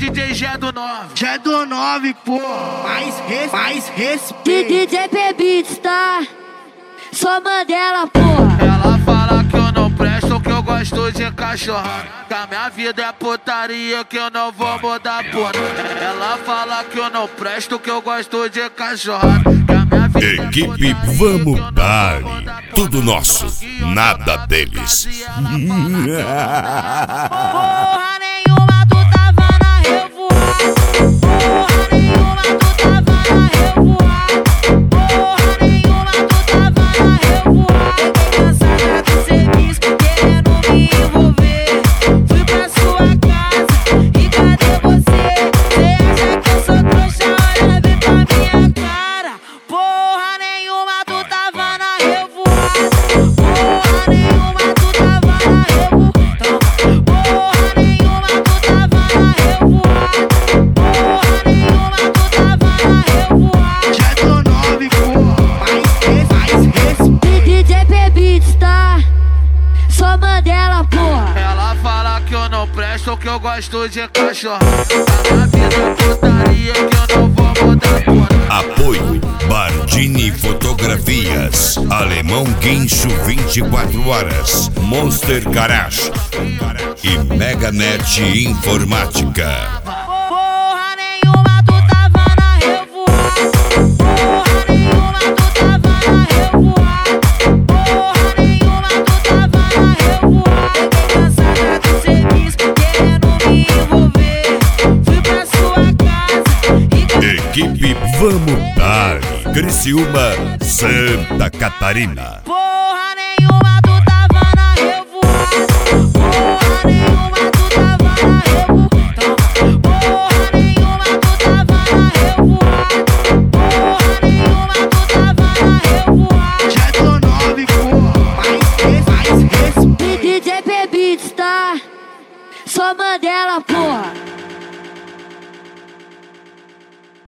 DJ Gé do 9. Gé do 9, pô. Mais respeito. DJ Beats, tá? Só Mandela, porra. Ela fala que eu não presto, que eu gosto de cachorrada, que a minha vida é putaria, que eu não vou mudar, porra. Ela fala que eu não presto, que eu gosto de cachorrada, que a minha vida Equipe é putaria, Vamos Dar, tudo nosso, nada deles. Porra nenhuma, tu tava na revoada. Porra nenhuma, tu tava na revoada. Porra nenhuma, tu tava na revoada. Fiquei cansada do serviço, querendo me envolver. Fui pra sua casa e cadê você? Cê acha que eu sou trouxa? Olha bem pra minha cara. Porra nenhuma, tu tava na revoada. Porra nenhuma, tu tava na revoada. Porra nenhuma, tu tava na revoada. Porra nenhuma, tu tava na revoada. Gé do 9, pô. Mais respeito. DJ Beats, tá? Só Mandela, porra. Ela fala que eu não presto, que eu gosto de cachorrada, que a minha vida é putaria, que eu não vou mudar, porra. Apoio Bardini Fotografias, Alemão Guincho 24 horas, Monster Garage e Meganet Informática. Porra nenhuma, tu tava na revoada. Porra nenhuma, tu tava na revoada. Porra nenhuma, tu tava na revoada. Fiquei cansada do serviço, querendo me envolver. Fui pra sua casa e cadê Equipe Vamos Dar, Criciúma, Santa Catarina. Porra nenhuma, tu tava na revoada. Porra nenhuma, tu tava na revoada. Porra nenhuma, tu tava na revoada. Porra nenhuma, tu tava na revoada. Gé do 9, pô. Mais respeito. DJ Beats, tá? Só Mandela, porra.